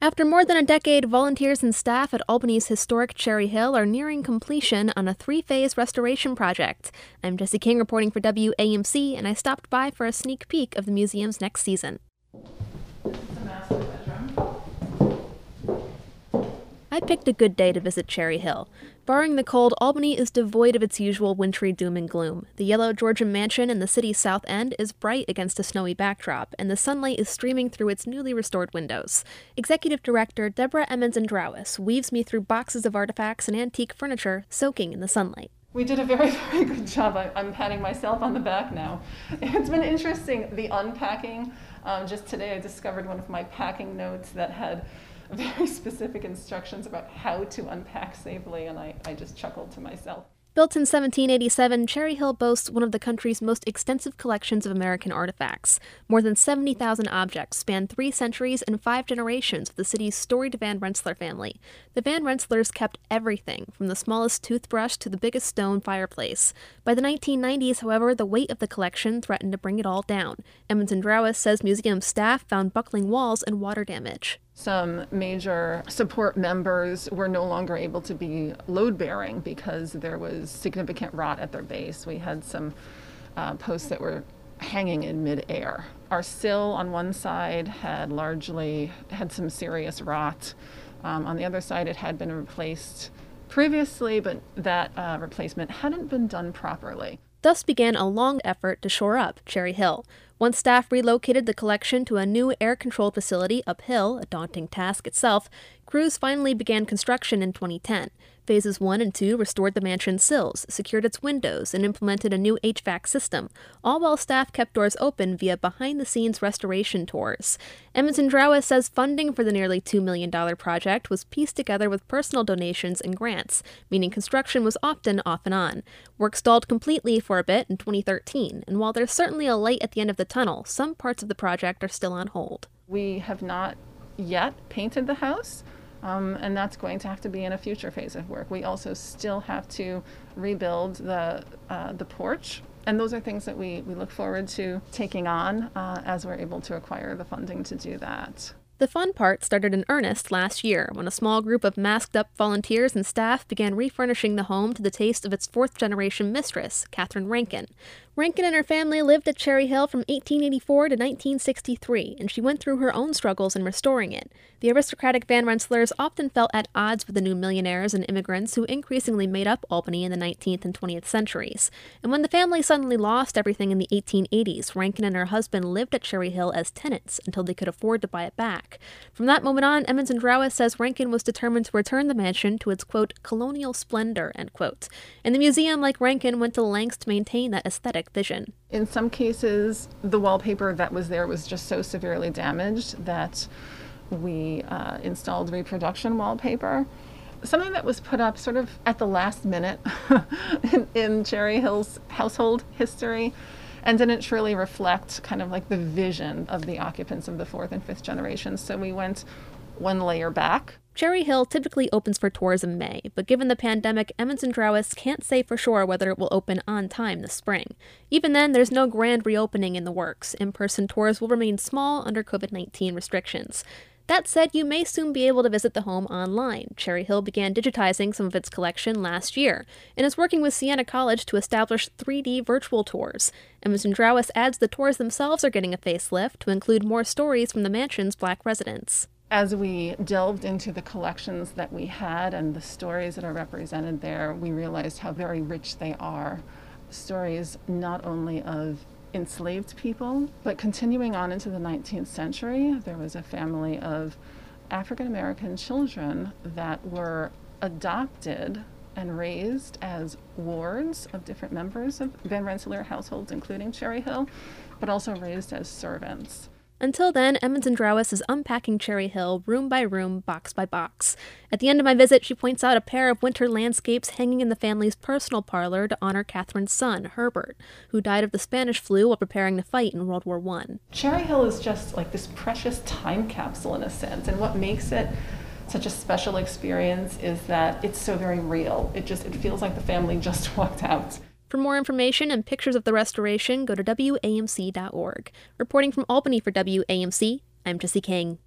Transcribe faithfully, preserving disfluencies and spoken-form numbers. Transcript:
After more than a decade, volunteers and staff at Albany's historic Cherry Hill are nearing completion on a three-phase restoration project. I'm Jessie King reporting for W A M C, and I stopped by for a sneak peek of the museum's next season. This is the master bedroom. I picked a good day to visit Cherry Hill. Barring the cold, Albany is devoid of its usual wintry doom and gloom. The yellow Georgian mansion in the city's south end is bright against a snowy backdrop, and the sunlight is streaming through its newly restored windows. Executive Director Deborah Emmons-Androwis weaves me through boxes of artifacts and antique furniture soaking in the sunlight. We did a very, very good job. I, I'm patting myself on the back now. It's been interesting, the unpacking. Um, just today I discovered one of my packing notes that had very specific instructions about how to unpack safely, and I, I just chuckled to myself. Built in seventeen eighty-seven, Cherry Hill boasts one of the country's most extensive collections of American artifacts. More than seventy thousand objects span three centuries and five generations of the city's storied Van Rensselaer family. The Van Rensslaers kept everything, from the smallest toothbrush to the biggest stone fireplace. By the nineteen nineties, however, the weight of the collection threatened to bring it all down. Emmons-Androwis says museum staff found buckling walls and water damage. Some major support members were no longer able to be load-bearing because there was significant rot at their base. We had some uh, posts that were hanging in mid-air. Our sill on one side had largely had some serious rot. Um, on the other side, it had been replaced previously, but that uh, replacement hadn't been done properly. Thus began a long effort to shore up Cherry Hill. Once staff relocated the collection to a new air-controlled facility uphill, a daunting task itself, crews finally began construction in twenty ten. Phases one and two restored the mansion's sills, secured its windows, and implemented a new H V A C system, all while staff kept doors open via behind-the-scenes restoration tours. Emmons-Androwis says funding for the nearly two million dollars project was pieced together with personal donations and grants, meaning construction was often off and on. Work stalled completely for a bit in twenty thirteen, and while there's certainly a light at the end of the tunnel, some parts of the project are still on hold. We have not yet painted the house. Um, and that's going to have to be in a future phase of work. We also still have to rebuild the uh, the porch, and those are things that we, we look forward to taking on uh, as we're able to acquire the funding to do that. The fun part started in earnest last year when a small group of masked-up volunteers and staff began refurnishing the home to the taste of its fourth-generation mistress, Catherine Rankin. Rankin and her family lived at Cherry Hill from eighteen eighty-four to nineteen sixty-three, and she went through her own struggles in restoring it. The aristocratic Van Rensselaers often felt at odds with the new millionaires and immigrants who increasingly made up Albany in the nineteenth and twentieth centuries. And when the family suddenly lost everything in the eighteen eighties, Rankin and her husband lived at Cherry Hill as tenants until they could afford to buy it back. From that moment on, Emmons-Androwis says Rankin was determined to return the mansion to its, quote, colonial splendor, end quote. And the museum, like Rankin, went to lengths to maintain that aesthetic vision. In some cases, the wallpaper that was there was just so severely damaged that we uh, installed reproduction wallpaper. Something that was put up sort of at the last minute in, in Cherry Hill's household history, and didn't truly reflect kind of like the vision of the occupants of the fourth and fifth generations. So we went one layer back. Cherry Hill typically opens for tours in May, but given the pandemic, Emmons-Androwis can't say for sure whether it will open on time this spring. Even then, there's no grand reopening in the works. In-person tours will remain small under COVID nineteen restrictions. That said, you may soon be able to visit the home online. Cherry Hill began digitizing some of its collection last year, and is working with Siena College to establish three D virtual tours. Emmons-Androwis adds the tours themselves are getting a facelift to include more stories from the mansion's Black residents. As we delved into the collections that we had and the stories that are represented there, we realized how very rich they are. Stories not only of enslaved people, but continuing on into the nineteenth century, there was a family of African American children that were adopted and raised as wards of different members of Van Rensselaer households, including Cherry Hill, but also raised as servants. Until then, Emmons-Androwis is unpacking Cherry Hill room by room, box by box. At the end of my visit, she points out a pair of winter landscapes hanging in the family's personal parlor to honor Catherine's son, Herbert, who died of the Spanish flu while preparing to fight in World War One. Cherry Hill is just like this precious time capsule in a sense, and what makes it such a special experience is that it's so very real. It just, it feels like the family just walked out. For more information and pictures of the restoration, go to W A M C dot org. Reporting from Albany for W A M C, I'm Jessie King.